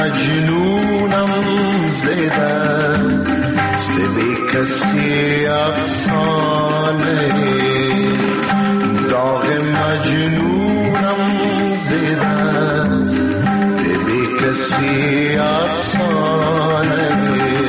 مجنونم زده بی کسی افسانه داغ مجنونم زده بی کسی افسانه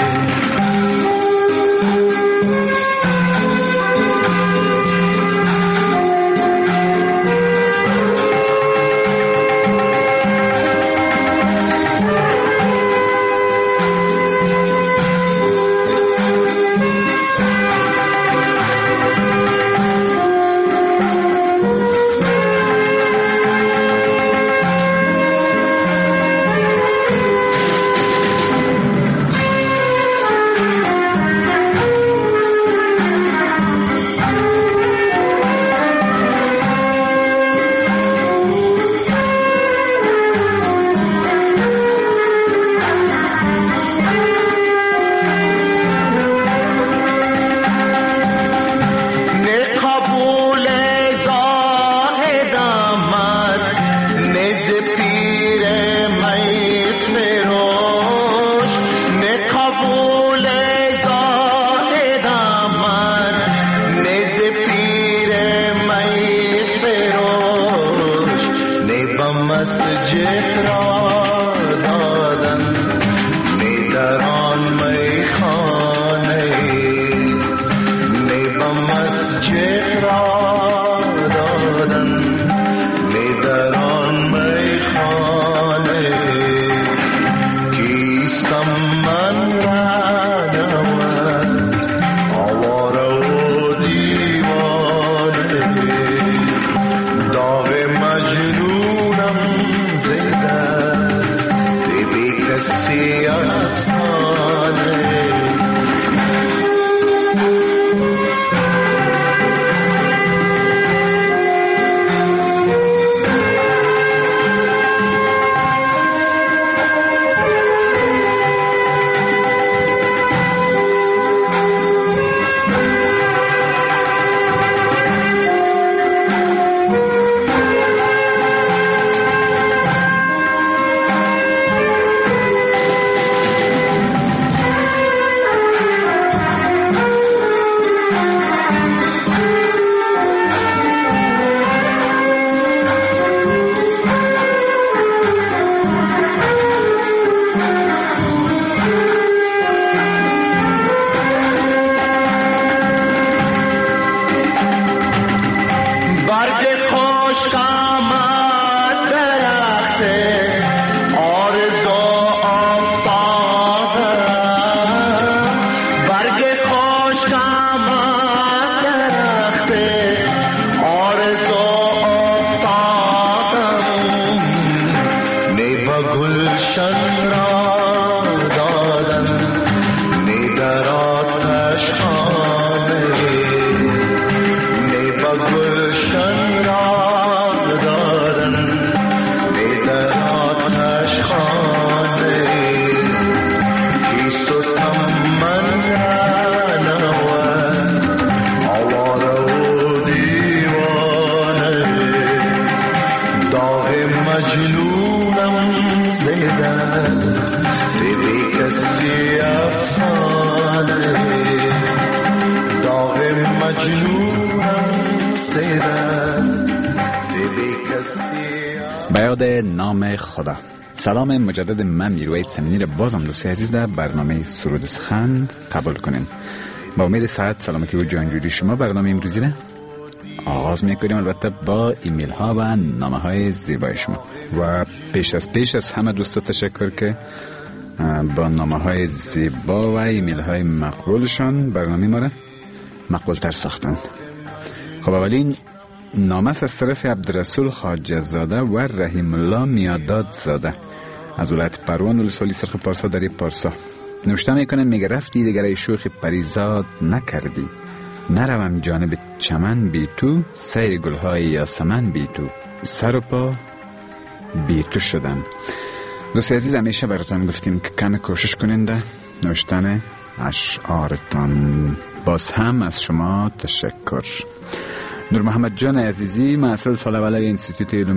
مسجد را دادن نی در آن میخانه نی با مسجد را دادن نی در آن میخانه کیستم من رهنورد آواره و دیوانه داغ مجنونم زده است بی کسی افسانه گلشن را دادن نی در آتش خانه نی با گلشن را دادن نی در آتش خانه کی ستم من رهنورد آواره و دیوانه داغ مجنونم زده است بی کسی افسانه داغ مجنونم زده است بی کسی به یاد نام خدا. سلام مجدد، من میرویس سمینی را بازم دوستی عزیز در برنامه سرود و سخن قبول کنیم. با امید صحت، سلامتی و جانجوری شما برنامه امروزی را آغاز میکنیم، البته با ایمیل ها و نامه های زیبای شما. و پیش از همه دوستا تشکر که با نامه های زیبا و ایمیل های مقبولشان برنامه ما را مقبول تر ساختند. خب اولین نامه از طرف عبدالرسول خواجه زاده و رحیم الله میاداد زاده از ولایت پروان ولسوالی سرخ پارسا در پارسا. نوشته میکنه، میگه رفتی دیگر شوخ پریزاد نکردی، نروم جانب چمن بی تو، سیر گلهای یاسمن بی تو، سر و پا بی تو شدم. دوست عزیز، همیشه براتون گفتیم که کم کوشش کنین در نوشتن اشعارتان. باز هم از شما تشکر. نور محمد جان عزیزی، محصل سال اول انستیتوت علوم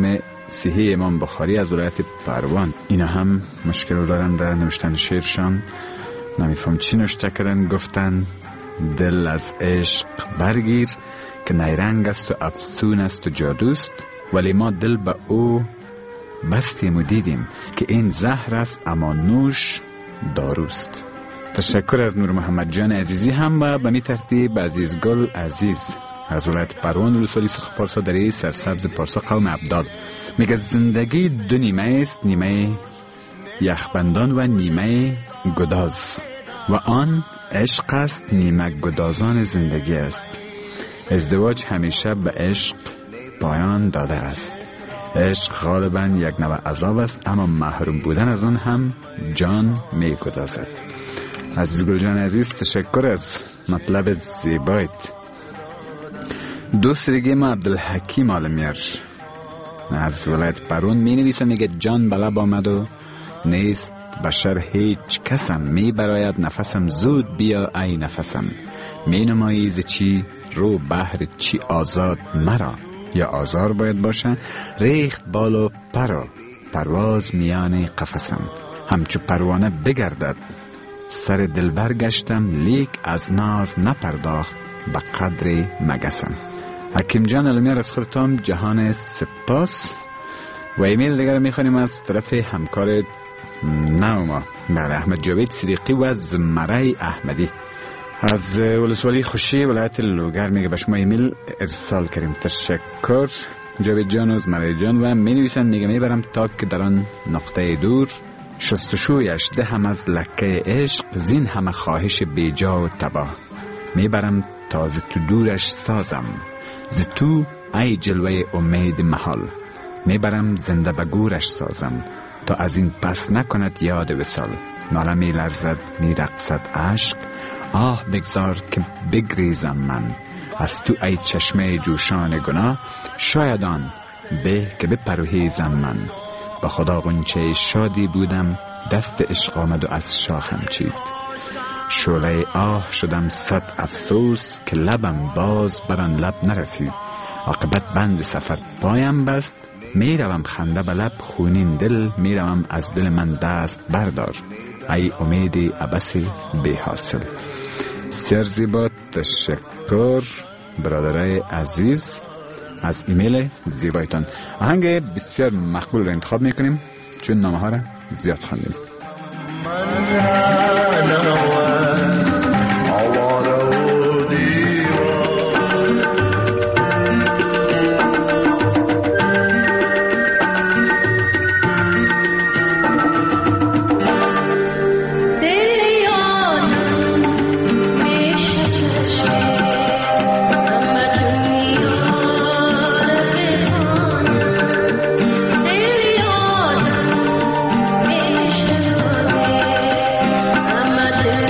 صحیح امام بخاری از ولایت پروان. اینا هم مشکل دارن در نوشتن شعرشان. نمیفهم چی نوشته کردن. گفتن دل از عشق برگیر که نیرنگ است و افسون است و جادوست، ولی ما دل به او بستیم و دیدیم که این زهر است اما نوش داروست. تشکر از نور محمد جان عزیزی هم و به می ترتیب عزیز گل عزیز از ولایت پروان ولسوالی سرخ پارسا دره سرسبز پارسا قوم عبدال. میگه زندگی دو نیمه است، نیمه یخبندان و نیمه گداز و آن عشق است، نیمه گدازان زندگی است. ازدواج همیشه به عشق پایان داده است. عشق غالبا یک نوع عذاب است، اما محروم بودن از آن هم جان می گدازد. عزیز گل جان عزیز تشکر از مطلب زیبایت. دوست دیگه ما عبدالحکیم عالمیار از ولایت پرون می نویسه، میگه جان بلب آمد و نیست بشر هیچ کسم، می براید نفسم زود بیا ای نفسم، می نمایی ز چی رو بحر چی آزاد مرا، یا آزار باید باشه ریخت بال و پرا، پرواز میان قفسم، همچو پروانه بگردد سر دلبر گشتم، لیک از ناز نپرداخت به قدر مگسم. حکیم جان علمیار از خودتان جهان سپاس. و ایمیل دیگر میخوانیم از طرف همکار نوما بله احمد جاوید صدیقی و زمره احمدی از ولسوالی خوشی ولایت لوگر. میگه به شما ایمیل ارسال کردیم. تشکر جاوید جان و زمره جان. و می نویسن میگه میبرم تا که در آن نقطه دور شستشویش دهم از لکه عشق، زین همه خواهش بیجا و تباه، میبرم تا ز تو دورش سازم، ز تو ای جلوه امید محال، میبرم زنده به گورش سازم، تا از این پس نکند یاد وصال، ناله می لرزد می رقصد عشق، آه بگذار که بگریزم من از تو ای چشمه جوشان گناه، شاید آن به که بپرهیزم من، به خدا غنچه شادی بودم دست عشق آمد و از شاخم چید، شعله آه شدم صد افسوس که لبم باز بران لب نرسید، عاقبت بند سفر پایم بست، میروم خنده به لب خونین دل، میروم از دل من دست بردار ای امید عبس بی حاصل. بسیار زیبا تشکر برادرای عزیز از ایمیل زیبایتان. آهنگ بسیار مقبول رو انتخاب میکنیم چون نامه ها را زیاد خواندیم. I'm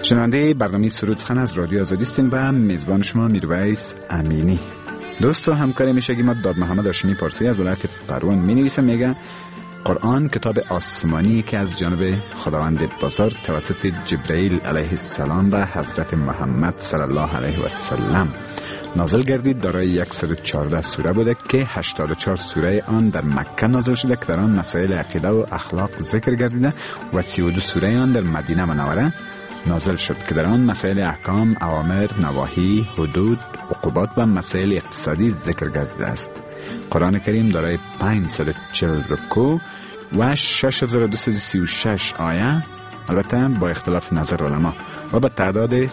شنونده برنامه سرود سخن از رادیو آزادی هستیم و میزبان شما میرویس امینی. دوست و همکار میشگی ما داد محمد هاشمی پارسی از ولایت پروان می نویسه، میگه قرآن کتاب آسمانی که از جانب خداوند بزرگ توسط جبرئیل علیه السلام و حضرت محمد صلی الله علیه و سلم نازل گردید دارای 114 سوره بوده که 84 سوره آن در مکه نازل شده که در آن مسائل عقیده و اخلاق ذکر گردیده و 32 سوره آن در مدینه منوره نازل شد که در آن مسائل احکام، اوامر، نواهی، حدود، عقوبات و مسائل اقتصادی ذکر گردیده است. قرآن کریم دارای 540 رکوع و 6236 آیه، البته با اختلاف نظر علما، و به تعداد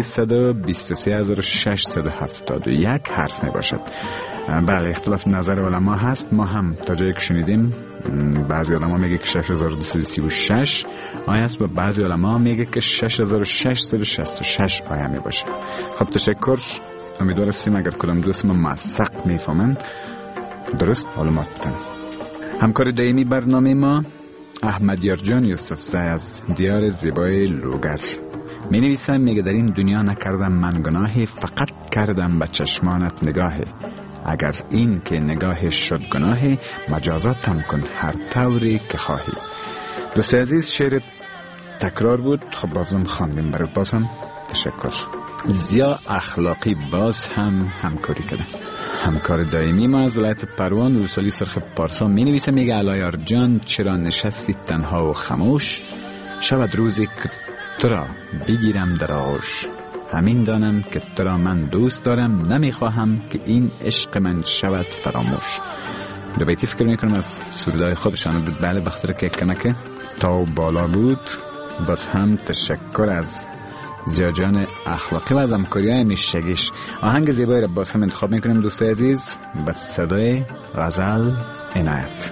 323671 حرف می باشد. بله، اختلاف نظر علما هست. ما هم تا جایی که شنیدیم بعضی علما میگه که 6236 آیه است و بعضی علما میگه که 6666 آیه می باشه. خب تشکر. امیدوار هستیم اگر کدام دوست ما موثق میفهمن درست معلومات بدن. همکار دائمی برنامه ما احمد یارجان یوسف زی از دیار زیبای لوگر می نویسم، میگه در این دنیا نکردم من گناهی، فقط کردم به چشمانت نگاهی. اگر این که نگاهش شد گناهی، مجازاتم کن هر طوری که خواهی. دوست عزیز، شعر تکرار بود. خب بازم خواندیم برای بازم تشکر. زیا اخلاقی باز هم همکاری کردن. همکار دائمی ما از ولایت پروان رسولی سرخ پارسا می نویسه، میگه علایار جان چرا نشستی تنها و خموش، شود روزی که تو را بگیرم در آغوش. همین دانم که تو را من دوست دارم، نمیخواهم که این عشق من شود فراموش. دو بیتی فکر میکنم از سرودای خودشان بود. بله، بخاطر که کنکه تا بالا بود. باز هم تشکر از زیا جان اخلاقی و از همکاری‌های میشگیش. آهنگ زیبایی را باز هم انتخاب میکنیم دوست عزیز، با صدای غزل عنایت.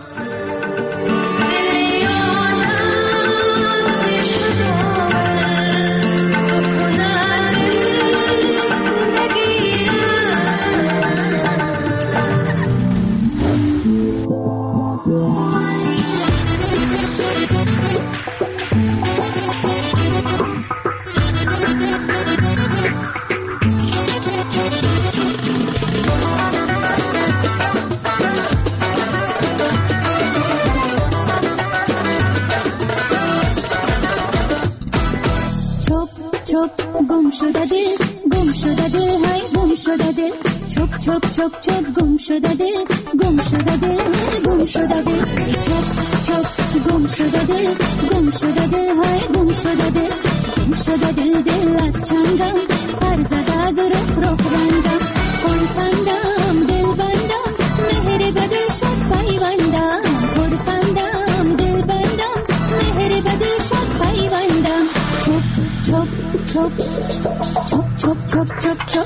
گم شده دل، گم شده دل، های گم شده دل. چپ چپ چپ چپ گم شده دل، گم شده دل، گم شده دل. چپ چپ گم شده دل، گم شده دل، های گم شده دل. گم شده دل، دل از چندم پر زده از رخ رخ رنگم. خورسندم دل بندم، مهر به دل شد پیوندم. خورسندم دل بندم، مهر به دل شد پیوندم. چپ چپ چپ چپ چپ چپ چپ چپ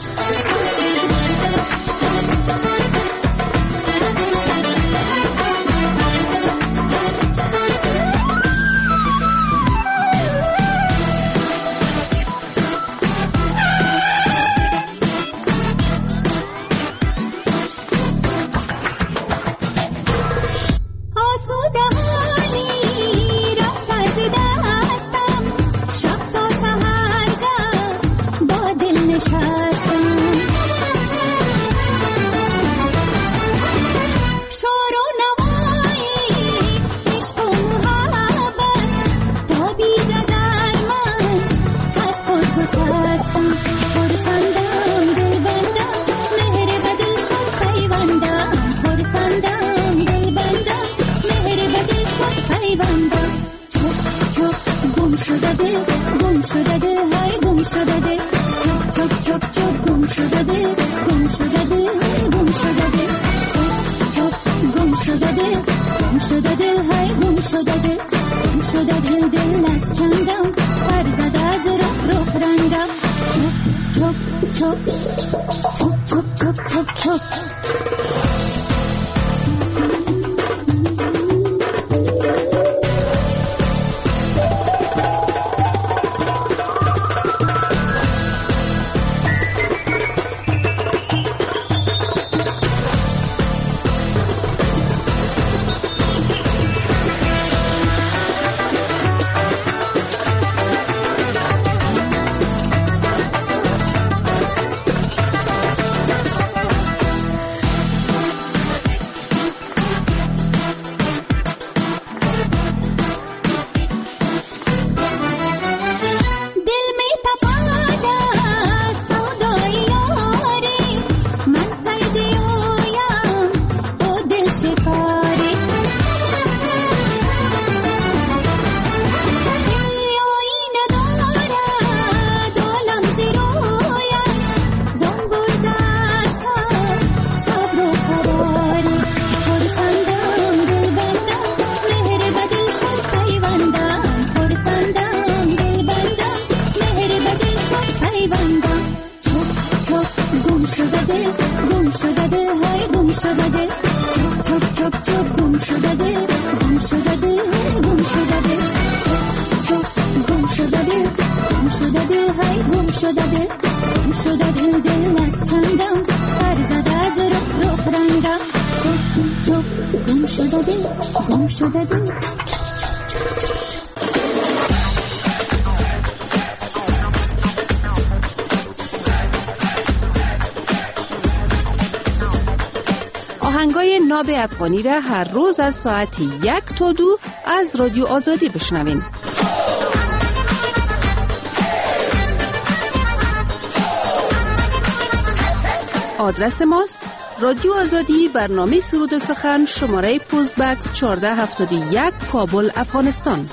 شده دل چپ چپ چپ چپ گم شده دل گم شده دل گم شده دل چپ چپ گم شده دل گم شده دل های گم شده دل گم شده دل دل از چندم پر زده از رخ رنگم چپ چپ گم شده دل گم شده دل آهنگای ناب افغانی را هر روز از ساعت 1 تا 2 از رادیو آزادی بشنوین. آدرس ماست رادیو آزادی برنامه سرود و سخن شماره پست بکس 1471 کابل افغانستان.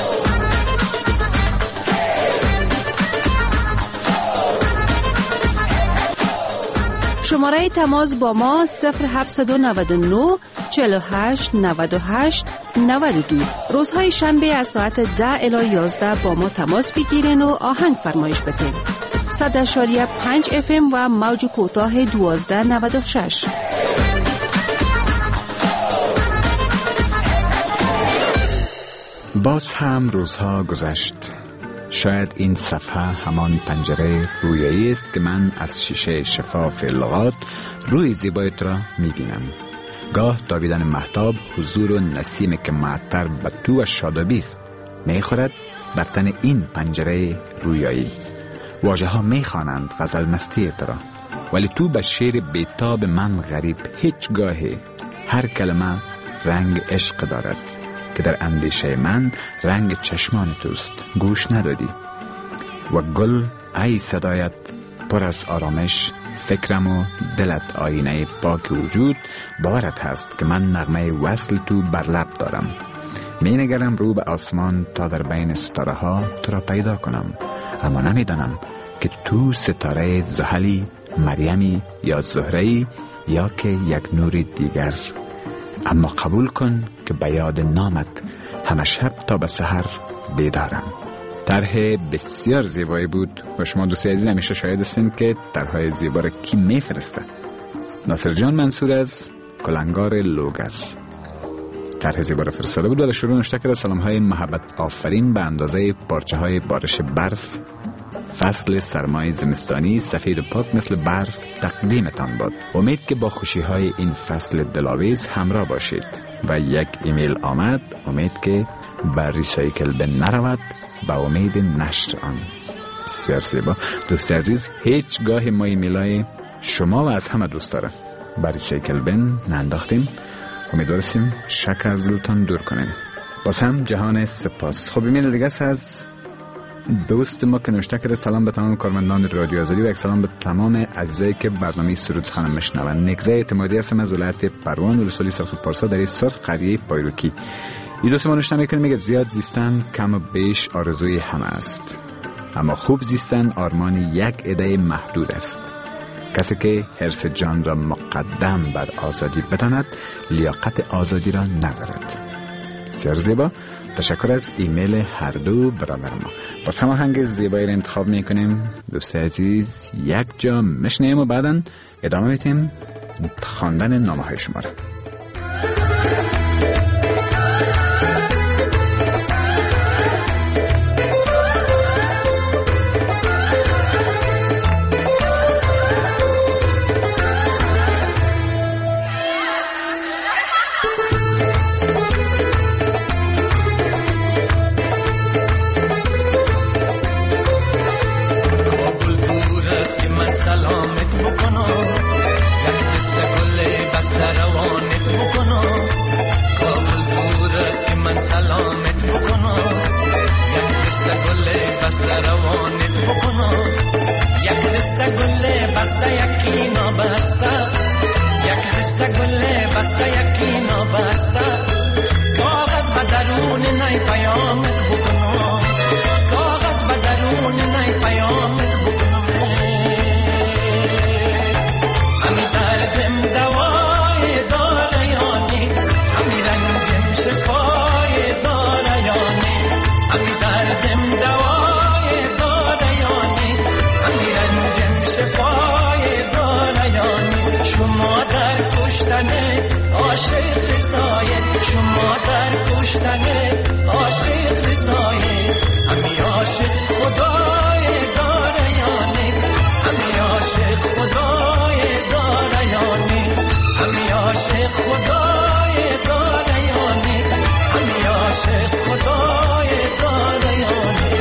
شماره تماس با ما 0799 48 98 92. روزهای شنبه از ساعت 10 الی 11 با ما تماس بگیرین و آهنگ فرمایش بدین. 100.5 FM و موج کوتاه 1296. باز هم روزها گذشت. شاید این صفحه همان پنجره رویایی است که من از شیشه شفاف لغات روی زیبایت را می‌بینم. گاه تابیدن مهتاب، حضور و نسیم که معطر به تو و شادابی است می‌خورد بر تن این پنجره رویایی. واژه ها می‌خوانند غزل مستی ترا، ولی تو به شعر بیتاب من غریب هیچگاهی هر کلمه رنگ عشق دارد که در اندیشه من رنگ چشمان توست. گوش ندادی و گل ای صدایت پر از آرامش، فکرم و دلت آینه پاک وجود. باورت هست که من نغمه وصل تو بر لب دارم. می نگرم رو به آسمان تا در بین ستاره ها تو را پیدا کنم، اما نمیدانم که تو ستاره زحلی، مریمی یا زهره‌ای یا که یک نور دیگر. اما قبول کن که به یاد نامت همه شب تا به سحر بیدارم. طرح بسیار زیبایی بود و شما دوستی عزیز همیشه شاهد هستین که طرح‌های زیبا را کی میفرسته. ناصر جان منصور از کلنگار لوگر طرح زیبا را فرستاده بود و شروع نوشته کرده سلام‌های محبت آفرین به اندازه پارچه‌های بارش برف، فصل سرمای زمستانی سفید و پاک مثل برف تقدیمتان باد. امید که با خوشی‌های این فصل دلاویز همراه باشید. و یک ایمیل آمد، امید که بر ریسایکل بن نرود با امید نشر آن. بسیار زیبا. دوست عزیز، هیچگاه ما ایمیلای شما و از همه دوست دارم بر ریسایکل بن ننداختیم. امیدواریم شک از دلتان دور کنیم. باز هم جهان سپاس. خب ایمیل دیگه از دوست ما که نوشته کرده سلام به تمام کارمندان رادیو آزادی و یک سلام به تمام عزیزایی که برنامه سرود سخن میشنون. نگزه اعتمادی هستم از ولایت پروان ولسوالی سرخ پارسا در سرخ قریه پایروکی. این دوست ما نوشته میکنه، میگه زیاد زیستن کم و بیش آرزوی همه است، اما خوب زیستن آرمان یک عده محدود است. کسی که حرص جان را مقدم بر آزادی بداند لیاقت آزادی را ندارد. بسیار زیبا. تشکر از ایمیل هر دو برادر ما. با هماهنگ زیبایی را انتخاب میکنیم دوست عزیز، یک جا مشنیم و بعداً ادامه میتیم خواندن نامه های شما را. سلامت بکنم، یک دست گل بسته روانت بکنم. کابل دور است که من سلامت بکنم، یک دست گل بسته روانت بکنم. یک دست گل بسته یکی نابسته، یک دست گل بسته یکی نابسته. کاغذ به درون نی پیامت بکنم، کاغذ به درون نی پیامت بکنم. همی دردم دوای داره یانی، همی رنجم شفای داره یانی. همی دردم دوای داره یانی، همی رنجم شفای داره یانی. شما در کشتن شما در کشتن عاشق رضایه، همی عاشق خدای دارایانه، همی عاشق خدای دارایانه، همی عاشق خدای دارایانه، همی عاشق خدای دارایانه.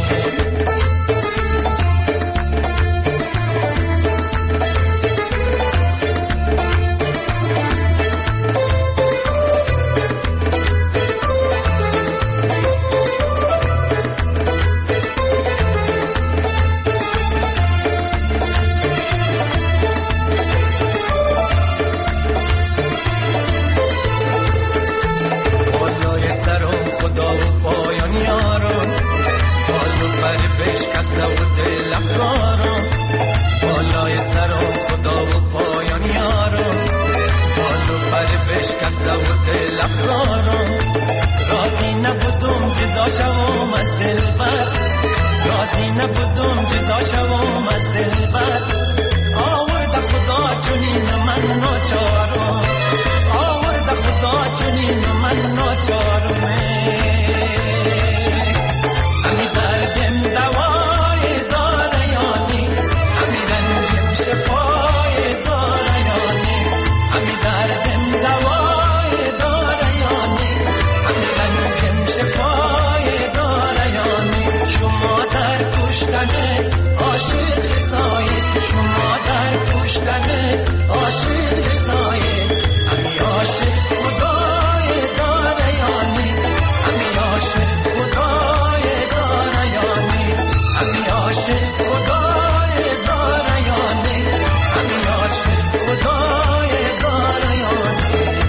بشکسته و دل افکارم، بالای سرم خدا و پایان یارم، بالو پر بشکسته و دل افکارم. راضی نبودم جدا شوم از دلبر، راضی نبودم جدا شوم از دلبر. آورد خدا چنین من ناچارم، آورد خدا چنین من ناچارم. همی دردم دوای دارایانی، همی رنجم شفای دارایانی، همی دردم دوای دارایانی، همی رنجم شفای دارایانی. شما در کشتن عاشق رضایه، شما در کشتن عاشق رضایه، همی عاشق خدای دارایانی، همی عاشق خدای دارایانی، همی عاشق خدای دارایانی، همی عاشق خدای دارایانی.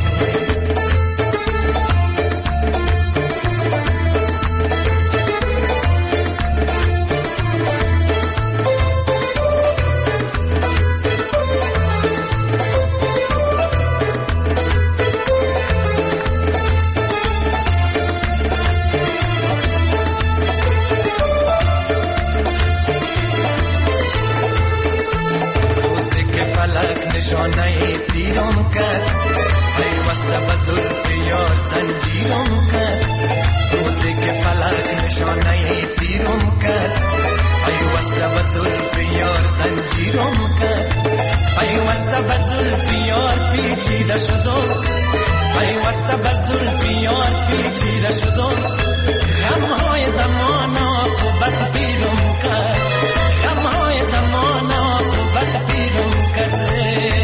نشانه تیرم کرد، پیوسته به زلف یار زنجیرم کرد. روزی که فلک نشانه تیرم کرد، پیوسته به زلف یار زنجیرم کرد. پیوسته به زلف یار پیچیده شدم، پیوسته به زلف یار پیچیده شدم. غمهای زمان عاقبت پیرم کرد، غمهای زمان عاقبت پیرم کرد.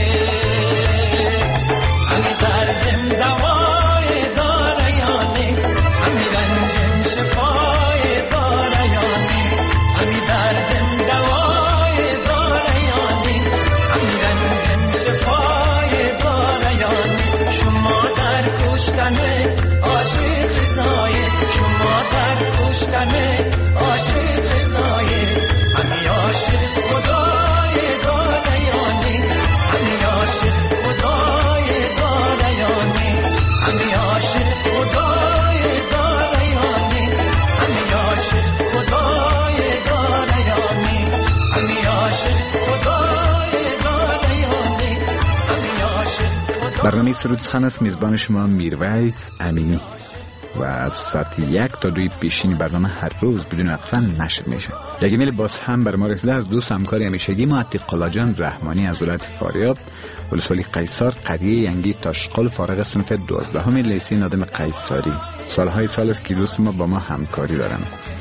همی دردم دوای دارایانی، همی رنجم شفای دارایانی، همی دردم دوای دارایانی، همی رنجم شفای دارایانی. شما در کشتن عاشق رضایه، شما در کشتن عاشق رضایه، همی عاشق خدای دارایانی، همی عاشق خدای دارایانی، همی عاشق خدای دارایانی، همی عاشق خدای دارایانی، همی عاشق خدای دارایانی، همی عاشق خدای. برنامه سرود سخن است. میزبان شما میرویس امینی و از ساعت 1 تا 2 پیشین برنامه هر روز بدون وقفه نشر میشه. یک ایمیل باز هم بر ما رسیده از دوست همکار همیشگی ما عتیق جان رحمانی از ولایت فاریاب، ولسوالی قیصر، قریه ینگی تاشقال، فارغ صنف 12 لیسه نادم قیصری. سالهای سال است که دوست ما با ما همکاری دارن.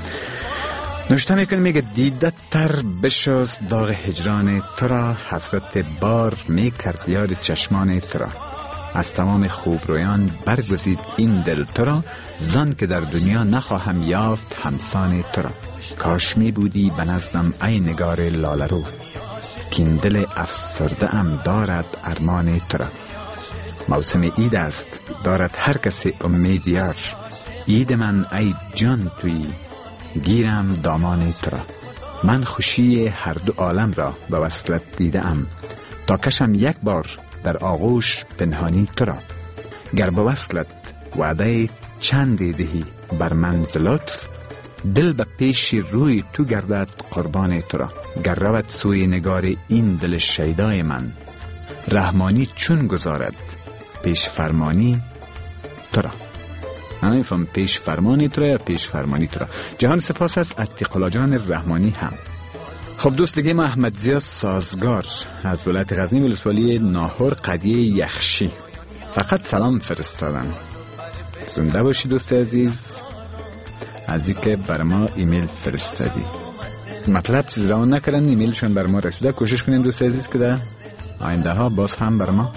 نوشته میکنه، میگه دیده تر بشست داغ هجران تو را، حسرت بار میکرد یاد چشمان تو را. از تمام خوب رویان برگزید این دل تو را، زان که در دنیا نخواهم یافت همسان تو را. کاش می بودی به نزدم ای نگار لاله رو، که این دل افسرده ام دارد ارمان تو را. موسم عید است دارد هر کسی امید یار، عید من ای جان توی گیرم دامان تو را. من خوشی هر دو عالم را به وصلت دیده ام، تا کشم یک بار در آغوش پنهانی تو را. گر به وصلت وعده چند دهی بر منزل لطف، دل به پیش روی تو گردد قربان تو را. گر رود سوی نگار این دل شیدای من، رحمانی چون گذارد پیش فرمانی تو را. من میفهم پیش فرمانی تو را یا پیش فرمانی تو را. جهان سپاس است عتیق‌الله جان رحمانی هم. خب دوست دیگه ما احمد زیا سازگار از ولایت غزنی ولسوالی ناهور قدیه یخشی فقط سلام فرستادن. زنده باشی دوست عزیز، از اینکه بر ما ایمیل فرستادی. مطلب چیز روان نکردن، ایمیلشون بر ما رسیده. کوشش کنیم دوست عزیز که در آینده ها باز هم بر ما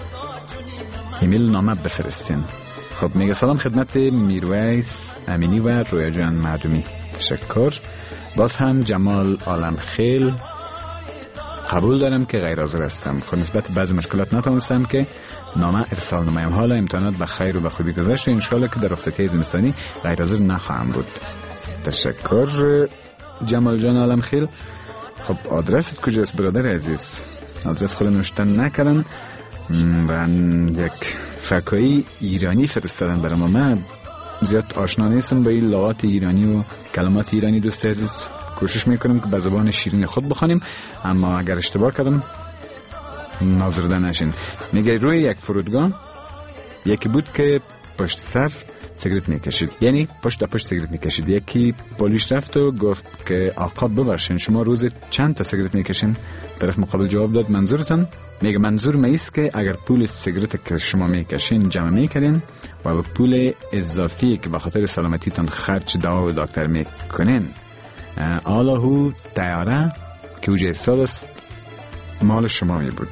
ایمیل نامه بفرستین. خب میگه سلام خدمت میرویس امینی و رویا جان معدومی. تشکر. باز هم جمال عالمخیل، قبول دارم که غیر حاضر هستم. خب نسبت بعضی مشکلات نتونستم که نامه ارسال نمایم. حالا امتحانات به خیر و به خوبی گذشت و انشالله که در رخصتی زمستانی غیر حاضر نخواهم بود. تشکر جمال جان عالمخیل. خب آدرست کجاست برادر عزیز؟ آدرس خود نوشتن نکردن و یک فکایی ایرانی فرستادن برای ما. من زیاد آشنا نیستم با این لغات ایرانی و کلمات ایرانی دوست عزیز. کوشش میکنم که به زبان شیرین خود بخوانیم، اما اگر اشتباه کردم نازرده نشین. میگه روی یک فرودگاه یکی بود که پشت سر سیگرت میکشید، یعنی پشت پشت سیگرت میکشید. یکی پلیس رفت و گفت که آقا ببخشید شما روز چند تا سیگرت میکشین؟ طرف مقابل جواب داد منظورتون؟ میگه منظور من است که اگر پول سیگرت که شما میکشین جمع میکنین و پول اضافی که به خاطر سلامتیتون خرج دوا و دکتر میکنین، آلاهو تیاره که اوجه ارسال است مال شما می بود.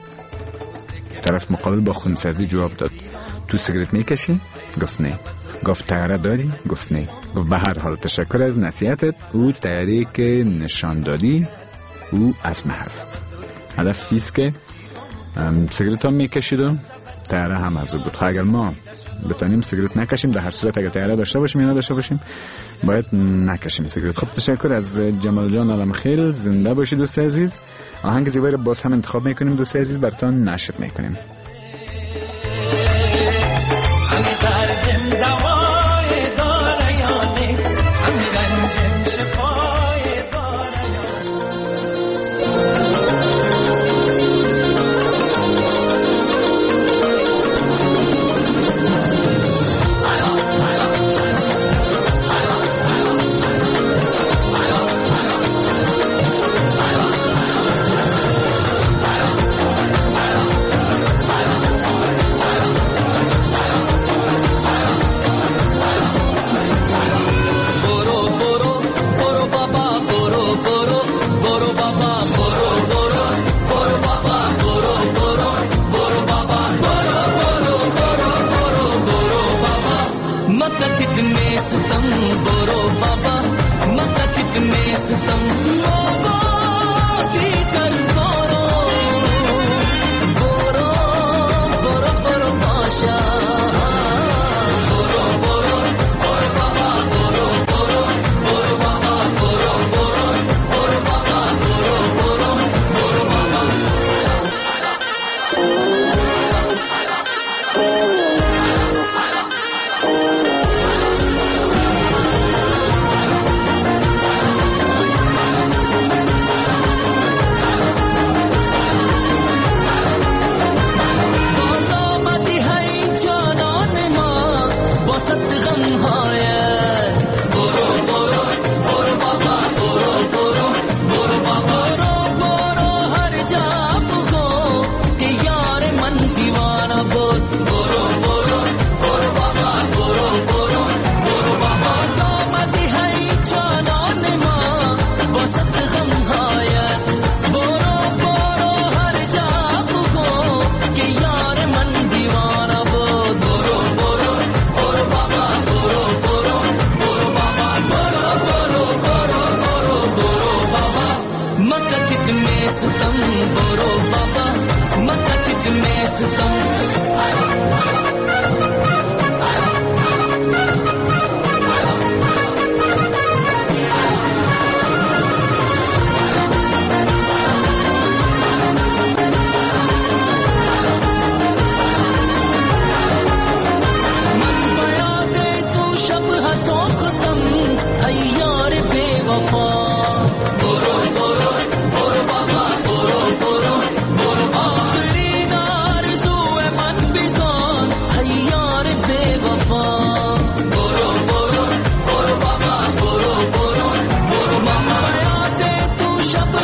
طرف مقابل با خونسردی جواب داد تو سیگرت میکشی؟ گفت نه. گفت تیاره داری؟ گفت نه. گفت به هر حال تشکر از نصیحتت، او تیاری که نشان دادی او اسمه هست. هدف فیست که سیگرت هم میکشید و تیاره هم از بود. اگر ما بتانیم سیگرت نکشیم، در هر صورت اگر تیاره داشته باشیم یا نداشته باشیم باید نکشیم سیگرت. خب تشکر از جمال جان عالمخیل. زنده باشید دوست عزیز. آهنگ زیبایی رو باز هم انتخاب میکنیم دوست عزیز، براتون نشر میکنیم.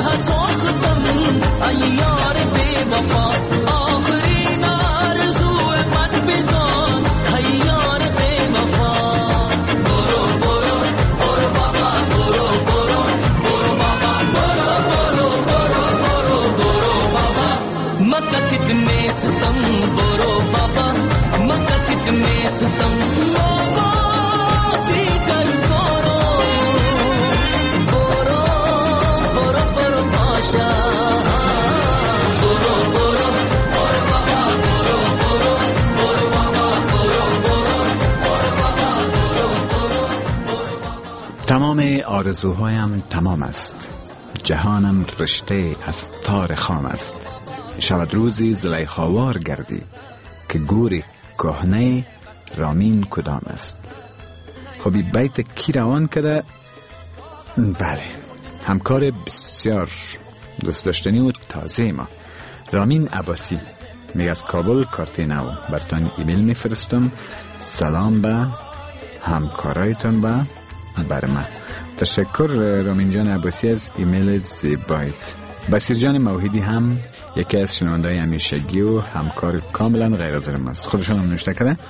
ساختم ای یار بی وفا آخرین آرزو من بدان ای یار بی وفا برو برو برو بابا برو برو برو بابا برو برو برو برو برو بابا مکه کتنے ستم برو بابا مکه کتنے ستم لوگوں بھی کر کرو برو برو برو باشا برو برو برو بابا برو برو برو بابا برو برو برو بابا برو برو. تمام آرزوهایم تمام است، جهانم رشته از تار خام است. شود روزی زلیخاوار گردی که گوری کهنه رامین کدام است. خب بیت کی روان کرده؟ بله، همکار بسیار دوست داشتنی و تازه ما رامین عباسی میگه از کابل کارت نو برتان ایمیل میفرستم، سلام به همکارایتان و بر من. تشکر رامین جان عباسی از ایمیل زیبایت. بسیر جان موحدی هم یکی از شنونده‌های همیشگی و همکار کاملا غیر حاضر ماست. خودشون هم نوشته کرده،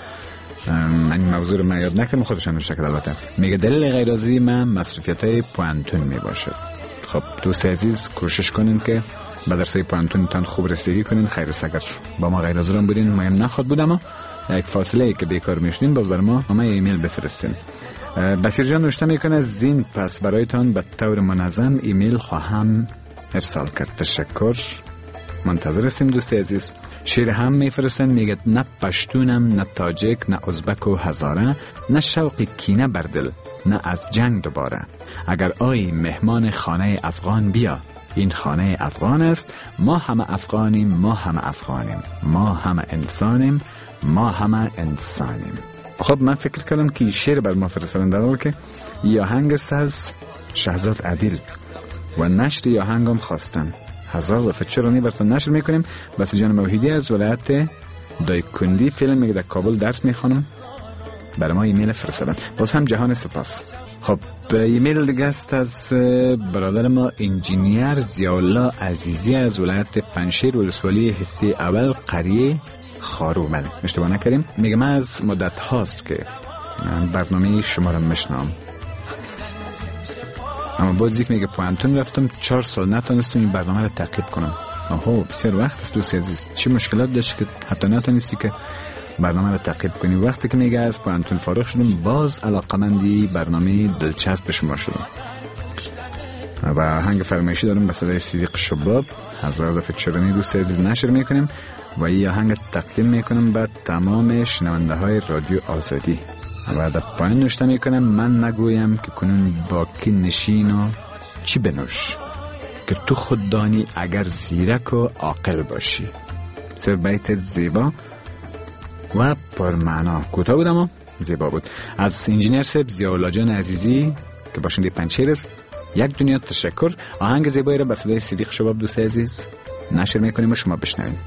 من این موضوع رو من یاد نکردم، خودشون نوشته کرده. البته میگه دلیل غیر حاضری من مصروفیت‌های پوانتون میباشه. خب دوست عزیز کوشش کنین که به درسای پوانتونتان خوب رسیدگی کنین. خیر است اگر با ما غیر حاضران بودین ما هم نخواد بودم یک فاصله ای که بیکار میشدین باز بر ما ایمیل بفرستین. بسیر جان نوشته میکنه زین پس برایتان به طور منظم ایمیل خواهم ارسال کرد. تشکر، منتظر هستیم دوست عزیز. شعر هم میفرستن، میگه نه پشتونم نه تاجک نه ازبک و هزاره، نه شوق کینه بر دل نه از جنگ دوباره. اگر آیی مهمان خانه افغان بیا، این خانه افغان است. ما همه افغانیم، ما همه افغانیم، ما همه انسانیم، ما همه انسانیم. خب من فکر کردم که شعر بر ما فرستادن، در حالی که یاهنگ است از شهزاد عدیل و نشر یاهنگم خواستن. هزار دفعه چرا نی براتون نشر میکنیم. بس جان موحدی از ولایت دایکندی فیلم میگه در کابل درس میخوانم، برای ما ایمیل فرستادن. باز هم جهان سپاس. خب ایمیل دیگه است از برادر ما انجینیر ضیاءالله عزیزی از ولایت پنشیر ولسوالی حصه اول قریه خارو. بله اشتباه نکردیم. میگه من از مدت هاست که برنامه شما رو میشنم، اما باز یک میگه پوانتون رفتم 4 سال نتونستم این برنامه رو تعقیب کنم. بسیار وقت است دوست عزیز، چه مشکلات داشت که حتی نتونستی که برنامه رو تعقیب کنی؟ وقتی که میگه از پوانتون فارغ شدم باز علاقمندی برنامه دلچسب به شما شدم و هنگ فرمایشی دارم به صدای صدیق شباب. هزار دفعه چرانی دوست عزیز نشر میکنیم و یه هنگ تقدیم میکنم به تمام شنونده های رادیو آزادی و در پایین نوشته میکنم من نگویم که کنون باکی نشین و چی بنوش که تو خود دانی اگر زیرک و عاقل باشی. سر بیت زیبا و پرمعنا، کوتاه بود اما زیبا بود، از انجینیر صاحب ضیاءالله جان عزیزی که باشنده پنچیر است. یک دنیا تشکر. آهنگ زیبایی را به صدای صدیق شباب دوست عزیز نشر میکنیم و شما بشنوید.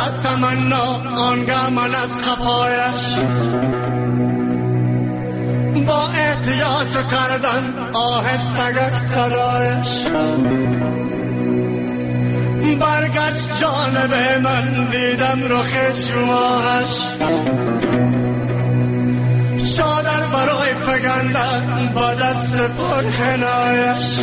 زد تمنا آنگه من از قفایش با احتیاط کردن آهسته صدایش برگشت جانب من دیدم رخ شماش چادر برای فگندن با دست پرکنایش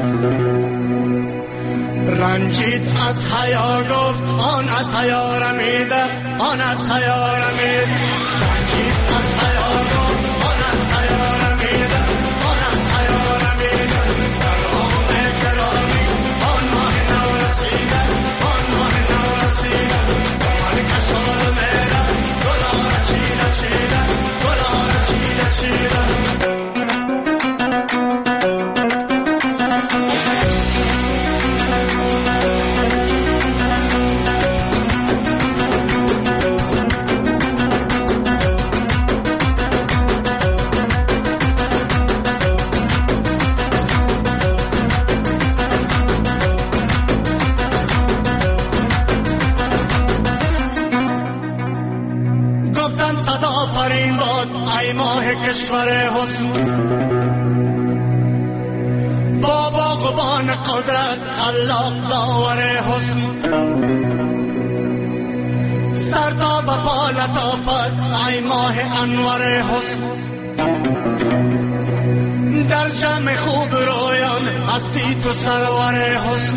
رنجید از حیا گفت آن از حیا رمیده آن از حیا رمیده رنجید از حیا گفت آن از حیا رمیده آن از حیا رمیده در آن گرامی آن ماه نو رسیده آن ماه نو رسیده آن کشال میره گلار چیده چیده گلار چیده چیده کشور حسن با باغبان قدرت خلاق داور حسن سرتا به پا لطافت ای ماه انور حسن در جمع خوب رویان هستی تو سرور حسن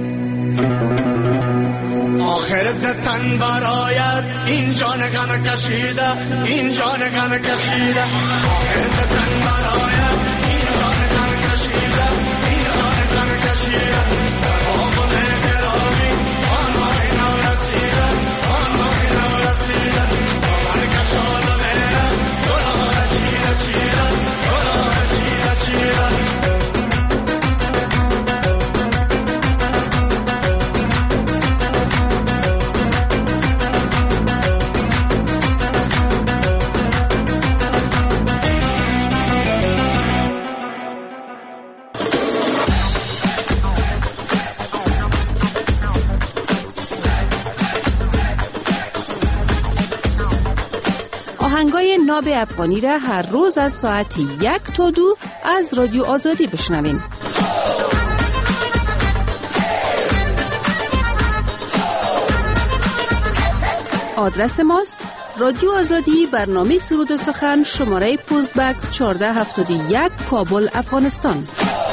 آخر زتن برایت این جان غم کشیده این جان غم کشیده آخر زتن برایت این جان غم کشیده این جان غم کشیده در باغ گرامی آن ماه نو رسیده آن ماه نو رسیده آن کشال میره گلار چیده چیده گلار چیده چیده آهنگای ناب افغانی را هر روز از ساعت 1 تا 2 از رادیو آزادی بشنوین. آدرس ماست رادیو آزادی برنامه سرود و سخن شماره پست بکس 1471 کابل افغانستان.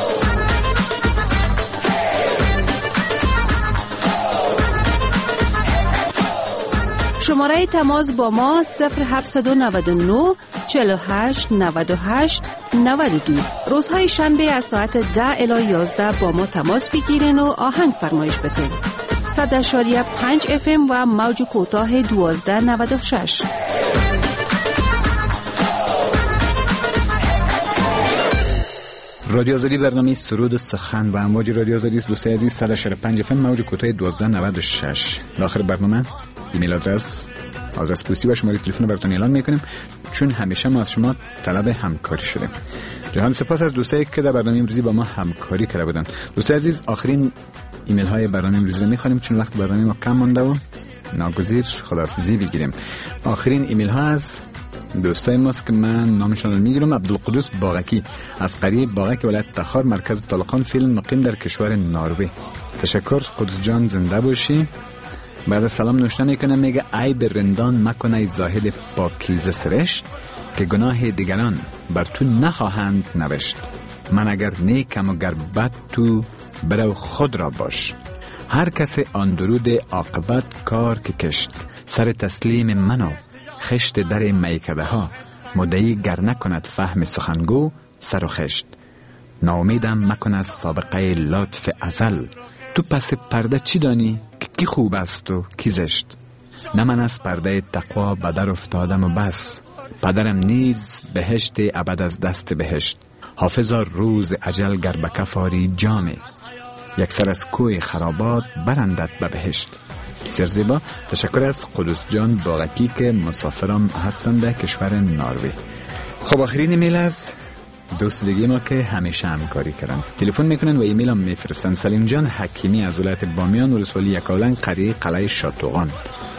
شماره تماس با ما 0799 48 98 92. روزهای شنبه از ساعت 10 الی 11 با ما تماس بگیرین و آهنگ فرمایش بتین. 100.5 FM و موج کوتاه 1296. رادیو آزادی برنامه سرود و سخن و امواج رادیو آزادی است. دوستای عزیز 100.5 FM موج کوتاه 1296. داخل برنامه ایمیل آدرس پستی و شماره تلفن براتون اعلان میکنیم، چون همیشه ما از شما طلب همکاری شدیم. جهان سپاس از دوستایی که در برنامه امروزی با ما همکاری کرده بودن. دوستای عزیز آخرین ایمیل های برنامه امروزی رو میخوانیم، چون وقت برنامه ما کم مونده و ناگزیر خداحافظی بگیریم. آخرین ایمیل ها از دوستای ماست که من نامشون رو میگیرم. عبدالقدوس باغکی از قریه باغک ولایت تخار، مرکز طالقان، فیلم مقیم در کشور نروژ. تشکر قدوس جان، زنده باشی. بعد سلام نوشته میکنه، میگه ای به رندان مکنه زاهد پاکیزه سرشت، که گناه دیگران بر تو نخواهند نوشت. من اگر نیکم و گر بد تو برو خود را باش. هر کس آن درود عاقبت کار که کشت، سر تسلیم منو خشت در میکده ها. مدعی گر نکند فهم سخنگو سر و خشت. ناامیدم مکن از سابقه لطف ازل، تو پس پرده چی دانی که کی خوب است و کی زشت. نه من از پرده تقوا بدر افتادم و بس، پدرم نیز بهشت ابد از دست بهشت. حافظا روز اجل گر به کفاری جامه، یک سر از کوی خرابات برندت به بهشت. بسیار زیبا. تشکر از قدوس جان باغکی که مسافرم هستند در کشور نروژ. خب آخرین ایمیل از دوست دیگه ما که همیشه همکاری کردن، تلفن میکنن و ایمیل هم میفرستن. سلیم جان حکیمی از ولایت بامیان، ولسوالی یکاولنگ، قریه قلعه شاتوغان.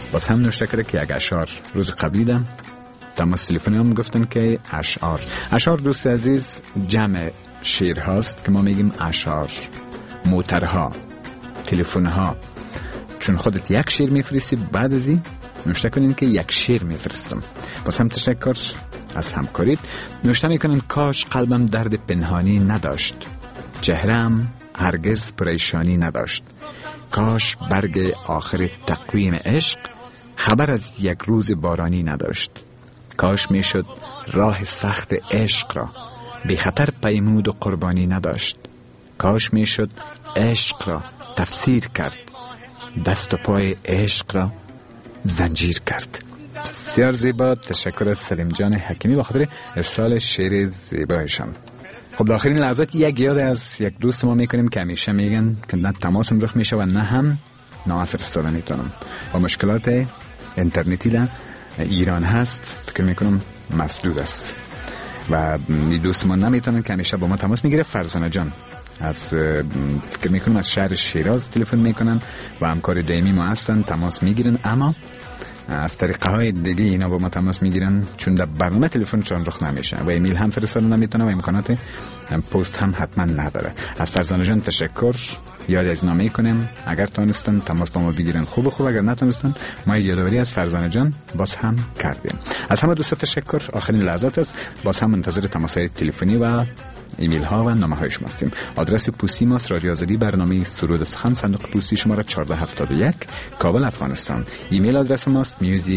باز هم نوشته کرده که یک اشعار روز قبلی دم تماس تلفنی هم گفتن که اشعار دوست عزیز جمع شعر هاست که ما میگیم اشعار. موترها، تلفنها، چون خودت یک شعر میفرستی بعد از این نوشته کنین که یک شعر میفرستم. باز هم تشکر از همکاریت. نوشته میکنن کاش قلبم درد پنهانی نداشت، چهرم هرگز پریشانی نداشت، کاش برگ آخر تقویم عشق خبر از یک روز بارانی نداشت، کاش میشد راه سخت عشق را بی خطر پیمود و قربانی نداشت، کاش میشد عشق را تفسیر کرد، دست و پای عشق را زنجیر کرد. بسیار زیبا. تشکر از سلیم جان حکیمی با خاطر ارسال شعر زیبایشان. خب در آخرین لحظات یک یاد از یک دوست ما میکنیم که همیشه میگن که نه تماسم رخ میشه و نه هم نامه فرستادن میتونم. با مشکلات اینترنتی در ایران هست، فکر میکنم مسدود است و دوست ما نمیتونن که همیشه با ما تماس میگیره. فرزانه جان از فکر میکنم از شهر شیراز تلفن میکنن و همکار دائمی ما هستن، تماس میگیرن، اما از طریقه های دیگه اینا با ما تماس میگیرن چون در برنامه تلفنشون رخ نمیشه و ایمیل هم فرستادن نمیتونه و امکانات پست هم حتما نداره. از فرزانه جان تشکر. یاد از نامه کنیم اگر تونستن تماس با ما بگیرن خوب، اگر نتونستن ما یادآوری از فرزانه جان باز هم کردیم. از همه دوستا تشکر. آخرین لحظات است. باز هم منتظر تماس های تلفنی و ایمیل ها و نامه های شما هستیم. آدرس پستی ماست رادیو آزادی، برنامه سرود سخن، صندوق پستی شماره 1471 کابل افغانستان. ایمیل آدرس ماست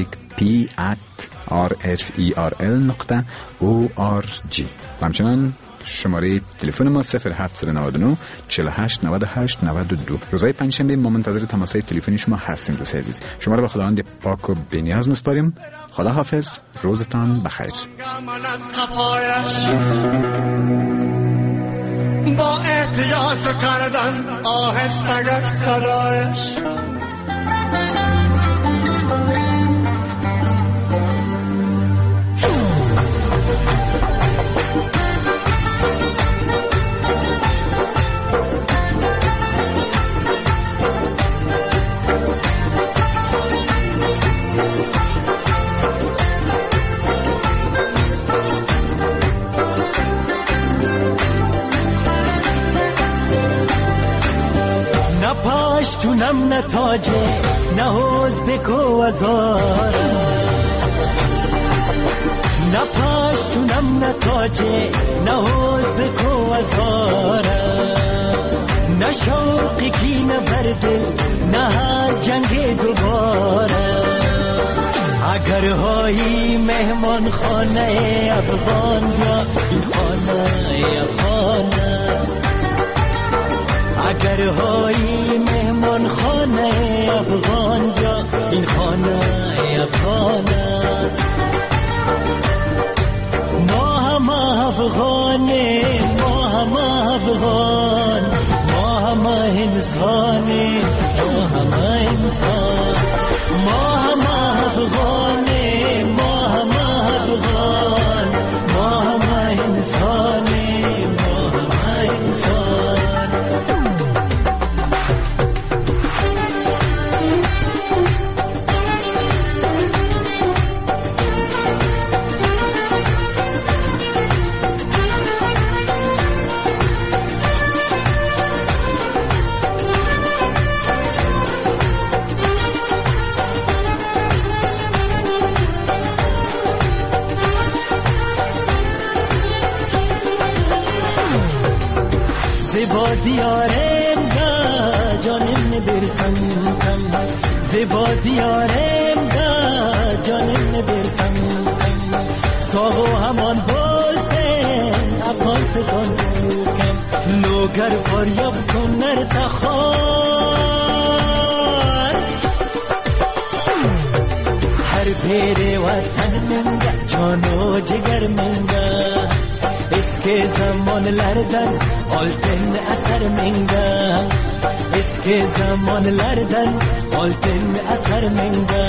music@rferl.org و همچنان شماره تلفن ما 0799 48 98 92. روزهای پنجشنبه ما منتظر تماس‌های تلفنی شما هستیم. دوست عزیز شما رو به خداوند پاک و بی‌نیاز می‌سپاریم. خدا حافظ. روزتان بخیر. با احتیاط کردن آهسته از صدایش، پاشتونم نتاجه نه حوز بکو ازاره، نه پاشتونم نتاجه نه حوز بکو ازاره، نه شوقی کی نه بردل نه جنگ دوباره. اگر هایی مهمان خانه افغان یا این خانه افغان است، اگر هایی مهمان خانه افغان یا این خانه افغان است. ما هم افغانه، ما هم افغان، ما هم انسانه، ما هم انسان، ما هم افغانه، ما هم افغان، ما هم انسانه، ما هم انسان. زیبا دیارم دا جانم نبرسم کم، زیبا دیارم دا جانم نبرسم کم، ساغو همان بولسن افغان ستان کم، لوگر فریاب کن نرتخان. هر پیر وطن منگه جان و جگر منگه، اسکی zamanlardan oltin asar menga, eski zamanlardan oltin asar menga.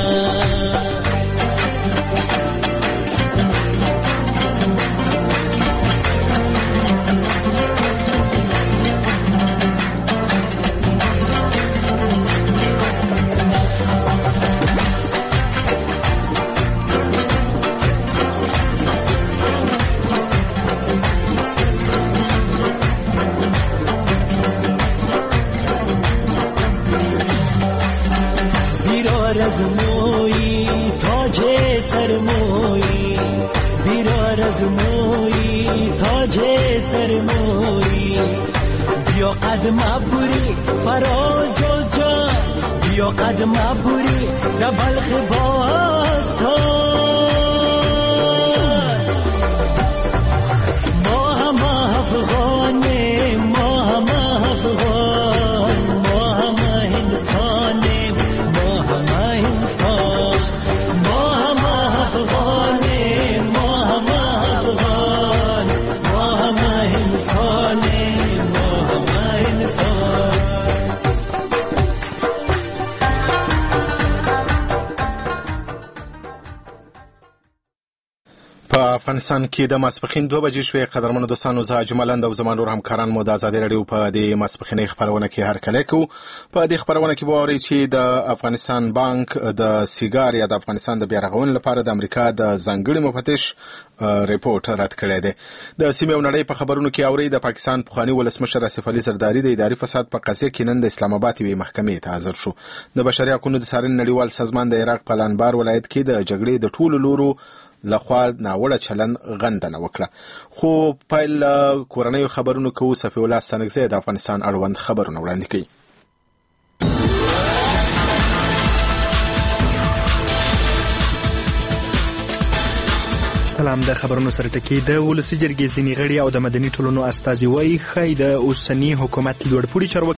از موی تاج سرموی بیا قدم عبوری فراز جز جان بیا قدم عبوری در بلخ باستان ما هم افغانیم ما هم افغان ما هم انسانیم ما هم انسان ما هم افغانیم ما هم افغان ما هم انسانیم ما هم انسان. په افغانستان کې د ماسپښین 2 بجې شوې. قدرمنو دوستانو، زه اجملند او زما نور همکاران مو د ازادي راډیو په دې ماسپښینۍ خپرونه کې هرکلی کوو. په دې خپرونه کې به واورئ چې د افغانستان بانک د سیګار یا د افغانستان د بیارغونې لپاره د امریکا د ځانګړي مفتش ریپورت رد کړی دی. د سیمې او نړۍ په خبرونو کې اورئ د پاکستان پخواني ولسمشر آصف علي زرداري د اداري فساد په قضیه کې نن د اسلام آباد یوې محکمې ته حاضر شو. د بشري حقوقو د څارنې نړیوال سازمان د عراق په لانبار ولایت کې د جګړې د ټولو لورو لخوا ناوړه چلن غندنه وکړه. خو پیل کورنیو خبرونو کوو. صفی الله ستانکزی د افغانستان اړوند خبرونه وړاندې کوي. سلام. د خبرونو سره ټکی د ولسی جرګې ځینې غړي او د مدني ټولنو استازي وایي ښایي د اوسني حکومت لوړپوړي چارواکي